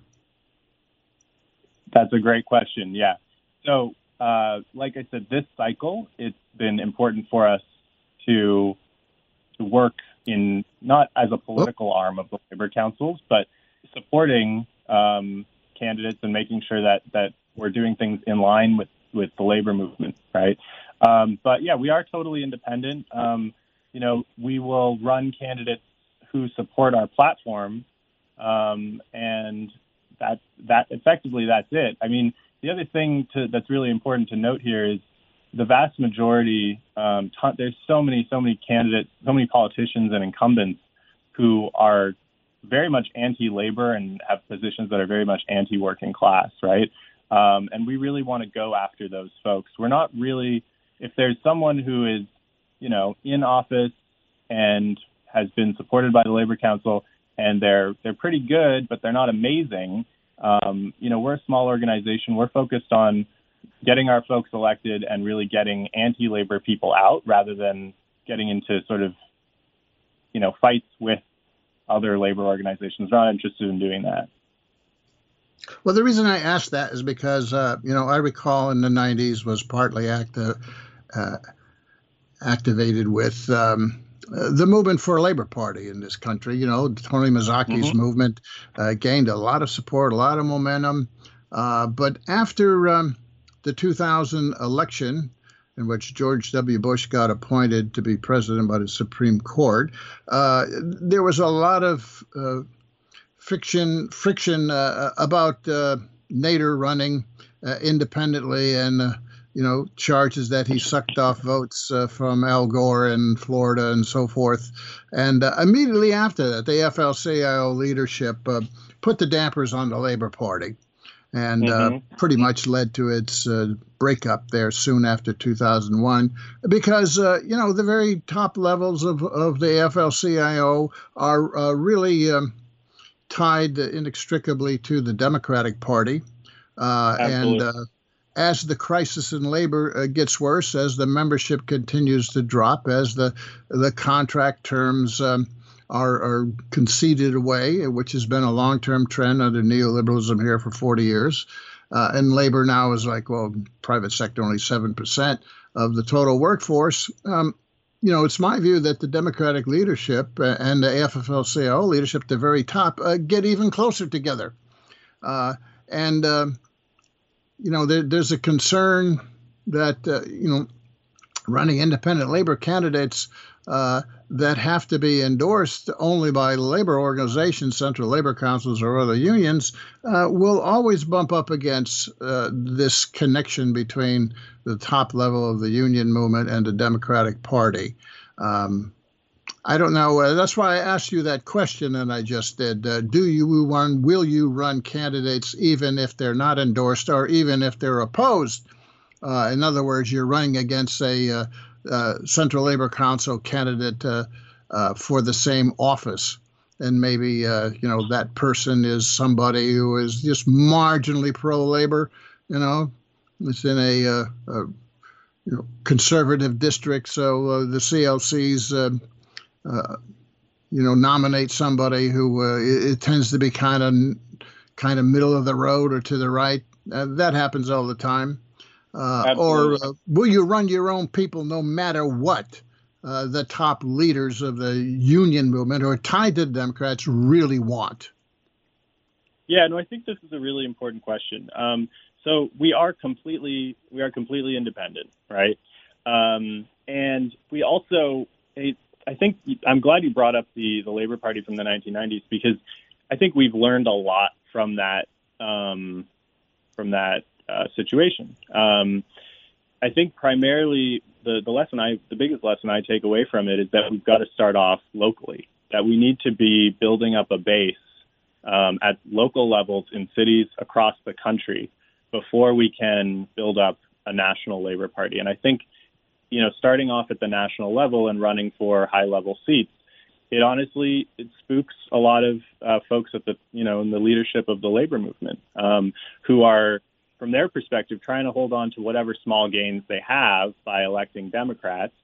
That's a great question. Yeah. So, uh, like I said, this cycle, it's been important for us to to work in not as a political arm of the labor councils, but supporting um, candidates and making sure that, that we're doing things in line with, with the labor movement, right? Um, but yeah, we are totally independent. Um, you know, we will run candidates who support our platform, um, and that that effectively that's it. I mean, the other thing to, that's really important to note here is the vast majority, um, ton, there's so many, so many candidates, so many politicians and incumbents who are very much anti-labor and have positions that are very much anti-working class, right? Um, and we really want to go after those folks. We're not really, if there's someone who is, you know, in office and has been supported by the Labor Council and they're they're pretty good, but they're not amazing, um, you know, we're a small organization. We're focused on getting our folks elected and really getting anti-labor people out rather than getting into sort of, you know, fights with other labor organizations. We're not interested in doing that. Well, the reason I asked that is because, uh, you know, I recall in the nineties was partly act, uh, uh, activated with um, uh, the movement for a Labor Party in this country. You know, Tony Mazzacchi's mm-hmm. movement uh, gained a lot of support, a lot of momentum. Uh, but after um, the two thousand election, in which George W. Bush got appointed to be president by the Supreme Court, uh, there was a lot of uh, friction, friction uh, about uh, Nader running uh, independently and, uh, you know, charges that he sucked off votes uh, from Al Gore in Florida and so forth. And uh, immediately after that, the A F L C I O leadership uh, put the dampers on the Labor Party and mm-hmm. uh, pretty much led to its uh, breakup there soon after two thousand one, because, uh, you know, the very top levels of, of the A F L C I O are uh, really um, tied inextricably to the Democratic Party. Uh, and uh, as the crisis in labor uh, gets worse, as the membership continues to drop, as the, the contract terms um, are, are conceded away, which has been a long-term trend under neoliberalism here for forty years. Uh, and labor now is like, well, private sector only seven percent of the total workforce. Um, you know, it's my view that the Democratic leadership and the A F L C I O leadership at the very top uh, get even closer together. Uh, and, uh, you know, there, there's a concern that, uh, you know, running independent labor candidates uh, that have to be endorsed only by labor organizations, central labor councils, or other unions, uh, will always bump up against uh, this connection between the top level of the union movement and the Democratic Party. Um, I don't know. Uh, that's why I asked you that question, and I just did. Uh, do you run, will you run candidates even if they're not endorsed or even if they're opposed? Uh, in other words, you're running against a uh, uh, Central Labor Council candidate uh, uh, for the same office. And maybe, uh, you know, that person is somebody who is just marginally pro-labor, you know, it's in a, uh, a you know, conservative district, so uh, the C L Cs, uh, uh, you know, nominate somebody who uh, it, it tends to be kind of kind of middle of the road or to the right. Uh, that happens all the time. Uh, or uh, will you run your own people no matter what uh, the top leaders of the union movement or tied to the Democrats really want? Yeah, no, I think this is a really important question. Um, so we are completely we are completely independent, right? Um, and we also, I think, I'm glad you brought up the the Labor Party from the nineteen nineties, because I think we've learned a lot from that um, from that uh, situation. Um, I think primarily the the lesson I the biggest lesson I take away from it is that we've got to start off locally. That we need to be building up a base Um, at local levels in cities across the country before we can build up a national Labor Party. And I think, you know, starting off at the national level and running for high level seats, it honestly, it spooks a lot of uh, folks at the, you know, in the leadership of the labor movement um, who are, from their perspective, trying to hold on to whatever small gains they have by electing Democrats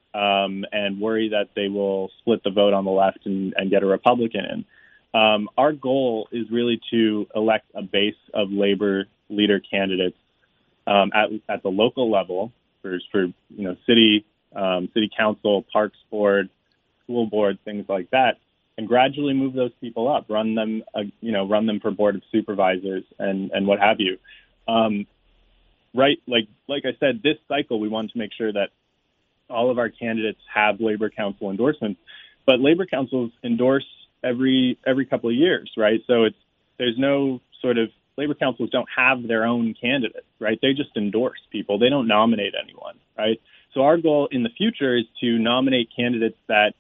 um, and worry that they will split the vote on the left and, and get a Republican in. Um, our goal is really to elect a base of labor leader candidates um, at, at the local level for, for you know, city, um, city council, parks board, school board, things like that, and gradually move those people up, run them, uh, you know, run them for board of supervisors and, and what have you. Um, right, like like I said, this cycle we wanted to make sure that all of our candidates have labor council endorsements, but labor councils endorse every every couple of years, right? So it's there's no sort of labor councils don't have their own candidates, right? They just endorse people. They don't nominate anyone, right? So our goal in the future is to nominate candidates that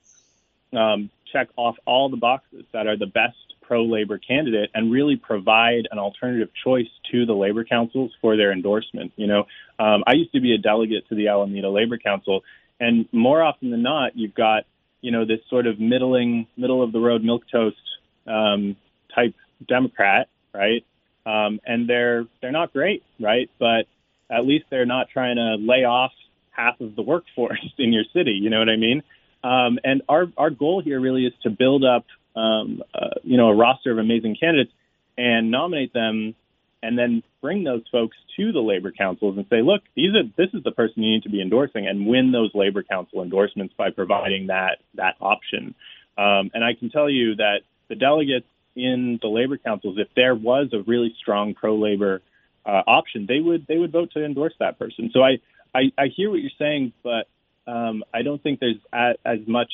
um, check off all the boxes, that are the best pro-labor candidate, and really provide an alternative choice to the labor councils for their endorsement. You know, um, I used to be a delegate to the Alameda Labor Council, and more often than not, you've got you know, this sort of middling, middle of the road milquetoast um, type Democrat, right? Um, and they're they're not great, right? But at least they're not trying to lay off half of the workforce in your city. You know what I mean? Um, and our our goal here really is to build up, um, uh, you know, a roster of amazing candidates and nominate them, and then bring those folks to the labor councils and say, look, these are this is the person you need to be endorsing, and win those labor council endorsements by providing that that option. Um, and I can tell you that the delegates in the labor councils, if there was a really strong pro-labor uh, option, they would they would vote to endorse that person. So I I, I hear what you're saying, but um, I don't think there's a, as much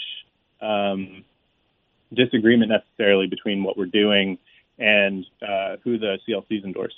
um, disagreement necessarily between what we're doing and uh, who the C L Cs endorse.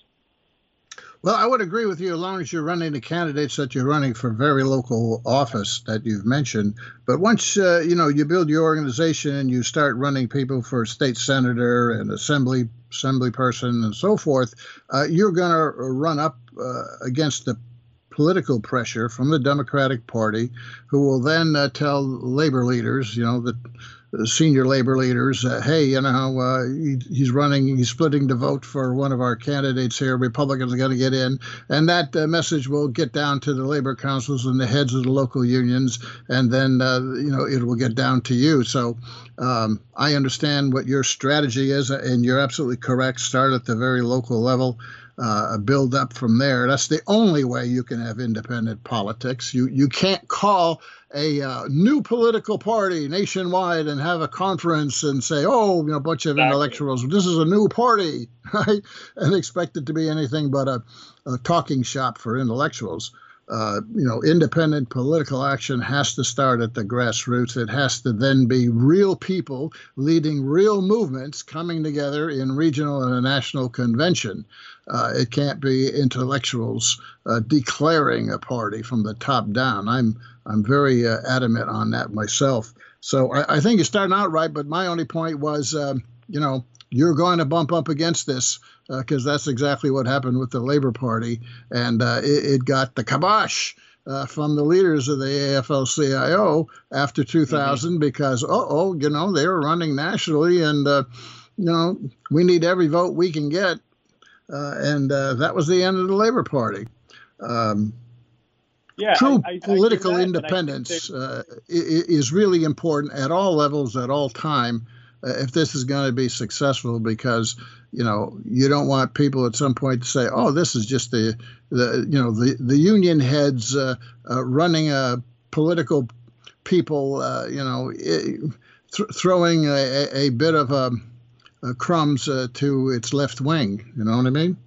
Well, I would agree with you as long as you're running the candidates that you're running for very local office that you've mentioned. But once, uh, you know, you build your organization and you start running people for state senator and assembly assembly person and so forth, uh, you're going to run up uh, against the political pressure from the Democratic Party, who will then uh, tell labor leaders, you know, the, the senior labor leaders, uh, hey, you know, uh, he, he's running, he's splitting the vote for one of our candidates here. Republicans are going to get in. And that uh, message will get down to the labor councils and the heads of the local unions. And then, uh, you know, it will get down to you. So um, I understand what your strategy is, and you're absolutely correct. Start at the very local level. Uh, build up from there. That's the only way you can have independent politics. You you can't call a uh, new political party nationwide and have a conference and say, oh, you know, a bunch of exactly. intellectuals, this is a new party, right? And expect it to be anything but a, a talking shop for intellectuals. Uh, you know, independent political action has to start at the grassroots. It has to then be real people leading real movements coming together in regional and a national convention. Uh, it can't be intellectuals uh, declaring a party from the top down. I'm I'm very uh, adamant on that myself. So I, I think you're starting out right, but my only point was, um, you know, you're going to bump up against this because uh, that's exactly what happened with the Labor Party. And uh, it, it got the kibosh uh, from the leaders of the A F L C I O after two thousand mm-hmm. because, uh-oh, you know, they were running nationally and, uh, you know, we need every vote we can get. Uh, and uh, that was the end of the Labor Party. Um, Yeah, True I, I, political I independence uh, is really important at all levels, at all time, uh, if this is going to be successful. Because you know you don't want people at some point to say, "Oh, this is just the the you know the the union heads uh, uh, running a political people, uh, you know, th- throwing a, a bit of a, a crumbs uh, to its left wing." You know what I mean?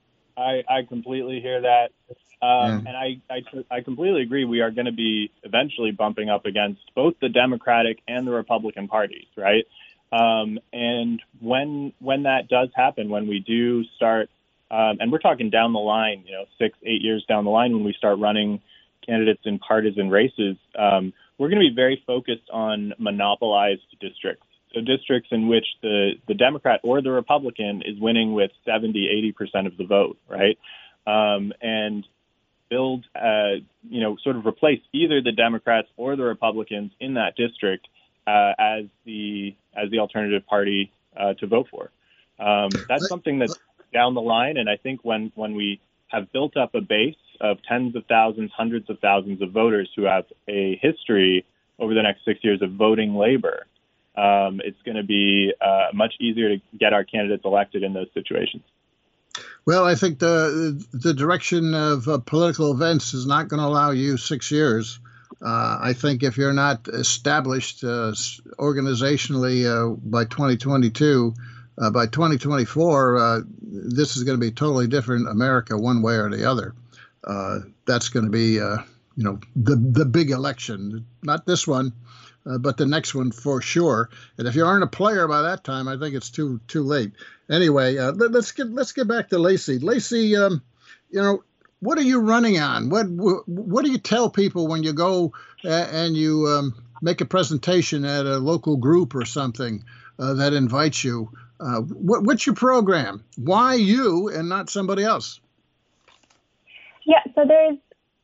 I, I completely hear that. Um, Yeah. and I, I, I completely agree. We are going to be eventually bumping up against both the Democratic and the Republican parties, right? Um, and when when that does happen, when we do start, um, and we're talking down the line, you know, six, eight years down the line, when we start running candidates in partisan races, um, we're going to be very focused on monopolized districts. So districts in which the, the Democrat or the Republican is winning with seventy, eighty percent of the vote, right? Um, and build, uh, you know, sort of replace either the Democrats or the Republicans in that district uh, as the as the alternative party uh, to vote for. Um, that's something that's down the line, and I think when when we have built up a base of tens of thousands, hundreds of thousands of voters who have a history over the next six years of voting labor, um, it's going to be uh, much easier to get our candidates elected in those situations. Well, I think the the direction of uh, political events is not going to allow you six years. Uh, I think if you're not established uh, organizationally uh, by twenty twenty-two, uh, by twenty twenty-four, uh, this is going to be a totally different America, one way or the other. Uh, that's going to be, uh, you know, the the big election. Not this one, uh, but the next one for sure. And if you aren't a player by that time, I think it's too too late. Anyway, uh, let, let's get let's get back to Lacey. Lacey, um, you know, what are you running on? What what do you tell people when you go and you um, make a presentation at a local group or something uh, that invites you? Uh, what, what's your program? Why you and not somebody else? Yeah, so there's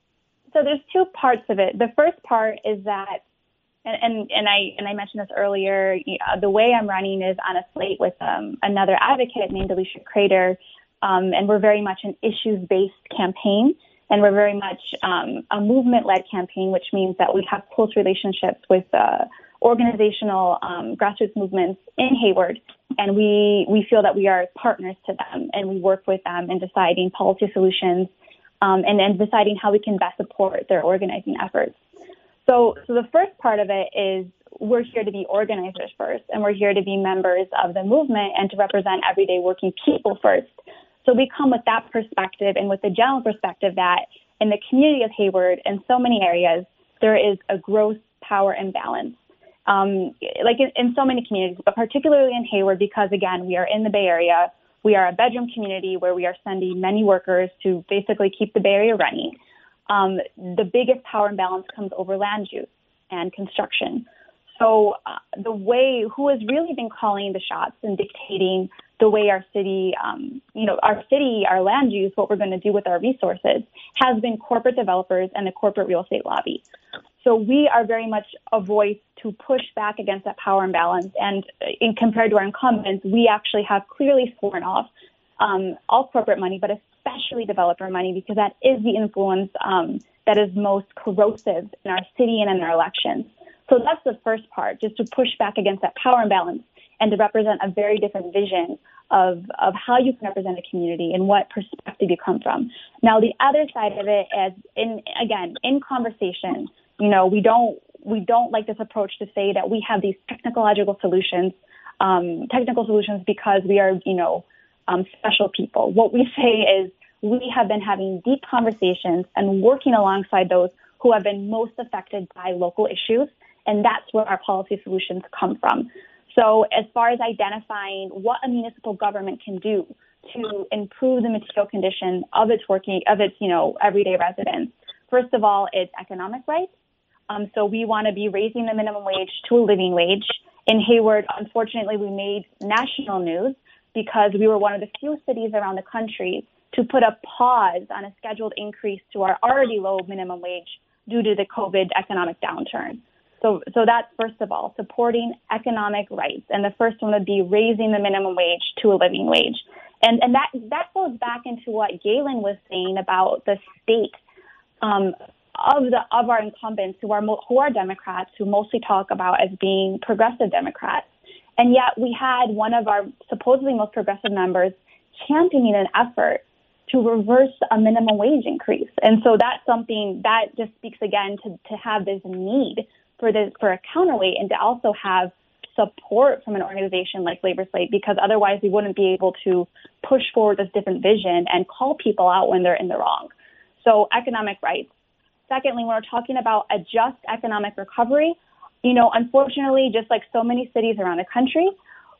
so there's two parts of it. The first part is that, and and, and I and I mentioned this earlier. Uh, the way I'm running is on a slate with um, another advocate named Alicia Crater, um, and we're very much an issues-based campaign, and we're very much um, a movement-led campaign, which means that we have close relationships with uh, organizational um, grassroots movements in Hayward, and we we feel that we are partners to them, and we work with them in deciding policy solutions. Um, and then deciding how we can best support their organizing efforts. So, so the first part of it is we're here to be organizers first, and we're here to be members of the movement and to represent everyday working people first. So we come with that perspective and with the general perspective that in the community of Hayward, in so many areas, there is a gross power imbalance. Um, like in, in so many communities, but particularly in Hayward, because again, we are in the Bay Area. We are a bedroom community where we are sending many workers to basically keep the Bay Area running. Um, the biggest power imbalance comes over land use and construction. So uh, the way, who has really been calling the shots and dictating the way our city, um, you know, our city, our land use, what we're going to do with our resources, has been corporate developers and the corporate real estate lobby. So we are very much a voice to push back against that power imbalance. And in compared to our incumbents, we actually have clearly sworn off um, all corporate money, but especially developer money, because that is the influence um, that is most corrosive in our city and in our elections. So that's the first part, just to push back against that power imbalance and to represent a very different vision of, of how you can represent a community and what perspective you come from. Now, the other side of it is, in again, in conversation, you know, we don't we don't like this approach to say that we have these technological solutions, um, technical solutions because we are, you know, um, special people. What we say is we have been having deep conversations and working alongside those who have been most affected by local issues, and that's where our policy solutions come from. So as far as identifying what a municipal government can do to improve the material condition of its working, of its, you know, everyday residents, first of all, it's economic rights. Um, so we want to be raising the minimum wage to a living wage. In Hayward, unfortunately, we made national news because we were one of the few cities around the country to put a pause on a scheduled increase to our already low minimum wage due to the COVID economic downturn. So, so that's first of all, supporting economic rights. And the first one would be raising the minimum wage to a living wage. And, and that, that goes back into what Galen was saying about the state um, of the of our incumbents who are mo- who are Democrats, who mostly talk about as being progressive Democrats, and yet we had one of our supposedly most progressive members championing an effort to reverse a minimum wage increase. And so that's something that just speaks again to, to have this need for this for a counterweight, and to also have support from an organization like Labor Slate, because otherwise we wouldn't be able to push forward this different vision and call people out when they're in the wrong. So economic rights. Secondly, when we're talking about a just economic recovery, you know, unfortunately, just like so many cities around the country,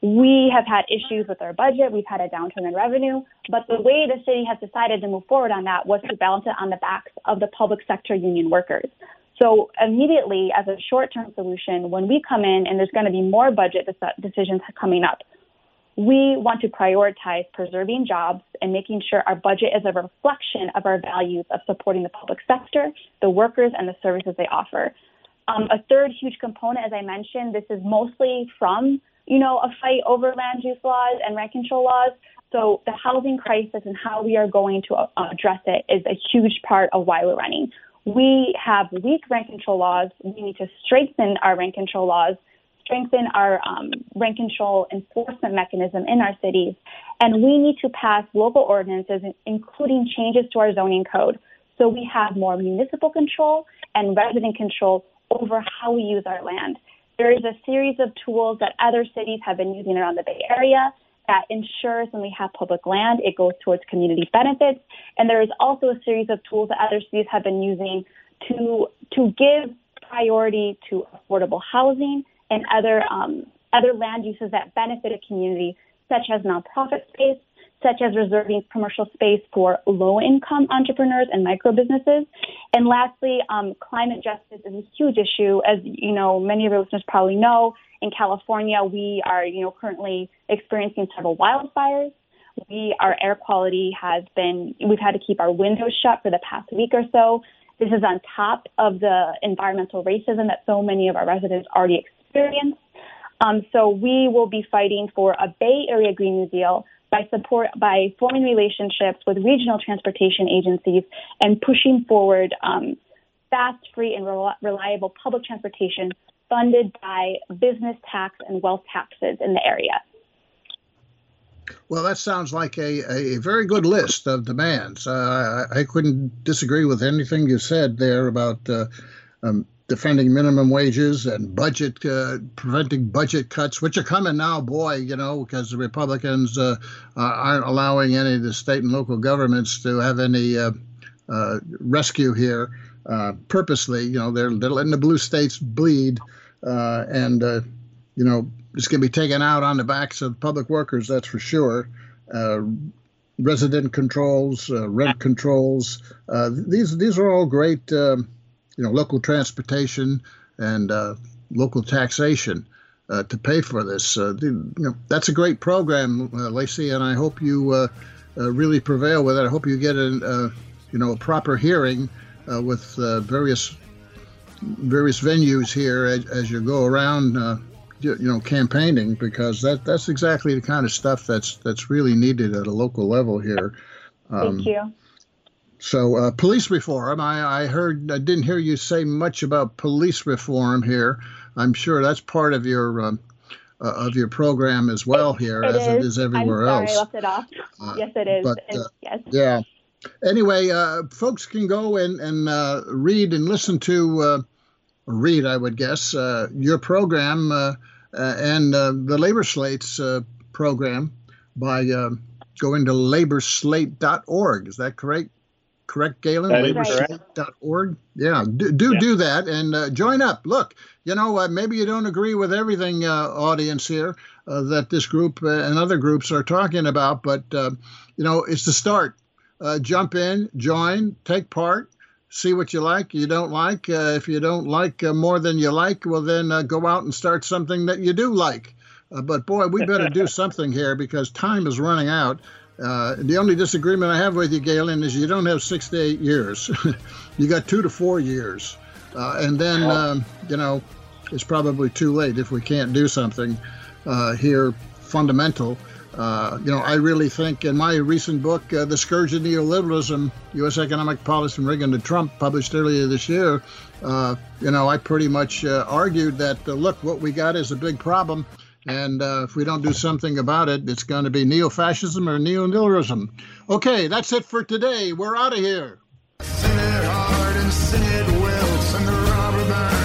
we have had issues with our budget. We've had a downturn in revenue, but the way the city has decided to move forward on that was to balance it on the backs of the public sector union workers. So immediately, as a short-term solution, when we come in and there's going to be more budget decisions coming up, we want to prioritize preserving jobs and making sure our budget is a reflection of our values of supporting the public sector, the workers, and the services they offer. Um, a third huge component, as I mentioned, this is mostly from, you know, a fight over land use laws and rent control laws. So the housing crisis and how we are going to uh, address it is a huge part of why we're running. We have weak rent control laws. We need to strengthen our rent control laws, strengthen our um, rent control enforcement mechanism in our cities, and we need to pass local ordinances, including changes to our zoning code, so we have more municipal control and resident control over how we use our land. There is a series of tools that other cities have been using around the Bay Area that ensures when we have public land, it goes towards community benefits. And there is also a series of tools that other cities have been using to to give priority to affordable housing and other um, other land uses that benefit a community, such as nonprofit space, such as reserving commercial space for low-income entrepreneurs and micro businesses. And lastly, um, climate justice is a huge issue. As you know, many of your listeners probably know, in California, we are, you know, currently experiencing several wildfires. We, our air quality has been, we've had to keep our windows shut for the past week or so. This is on top of the environmental racism that so many of our residents already experience. Um, so we will be fighting for a Bay Area Green New Deal by support by forming relationships with regional transportation agencies and pushing forward um, fast, free, and rel- reliable public transportation funded by business tax and wealth taxes in the area. Well, that sounds like a, a very good list of demands. Uh, I, I couldn't disagree with anything you said there about uh, um, defending minimum wages and budget, uh, preventing budget cuts, which are coming now, boy, you know, because the Republicans uh, aren't allowing any of the state and local governments to have any uh, uh, rescue here uh, purposely. You know, they're, they're letting the blue states bleed, uh, and, uh, you know, it's going to be taken out on the backs of public workers, that's for sure. Uh, resident controls, uh, rent controls, uh, these these are all great, um, you know, local transportation and uh, local taxation uh, to pay for this. Uh, the, you know, that's a great program, uh, Lacey, and I hope you uh, uh, really prevail with it. I hope you get a, uh, you know, a proper hearing uh, with uh, various various venues here as, as you go around. Uh, you know, campaigning, because that that's exactly the kind of stuff that's that's really needed at a local level here. Um, Thank you. So uh, police reform, I, I heard, I didn't hear you say much about police reform here. I'm sure that's part of your um, uh, of your program as well here, it as is. it is everywhere I'm sorry, else. I left it off. Uh, yes, it is. But, and, uh, yes. Yeah. Anyway, uh, folks can go and, and uh, read and listen to, uh, read, I would guess, uh, your program uh, uh, and uh, the Labor Slate's uh, program by uh, going to labor slate dot org. Is that correct? Correct, Galen? labor slate dot org. Yeah, do do, yeah. do that and uh, join up. Look, you know, uh, maybe you don't agree with everything, uh, audience here, uh, that this group uh, and other groups are talking about, but, uh, you know, it's the start. Uh, jump in, join, take part. See what you like, you don't like. Uh, if you don't like uh, more than you like, well, then uh, go out and start something that you do like. Uh, but, boy, we better do something here because time is running out. Uh, the only disagreement I have with you, Galen, is you don't have six to eight years. You got two to four years. Uh, and then, um, you know, it's probably too late if we can't do something uh, here fundamental Uh, you know, I really think in my recent book, uh, The Scourge of Neoliberalism, U S Economic Policy from Reagan to Trump, published earlier this year, uh, you know, I pretty much uh, argued that, uh, look, what we got is a big problem. And uh, if we don't do something about it, it's going to be neo-fascism or neoliberalism. Okay, that's it for today. We're out of here. Sing it hard and sing it well. Send the robber back.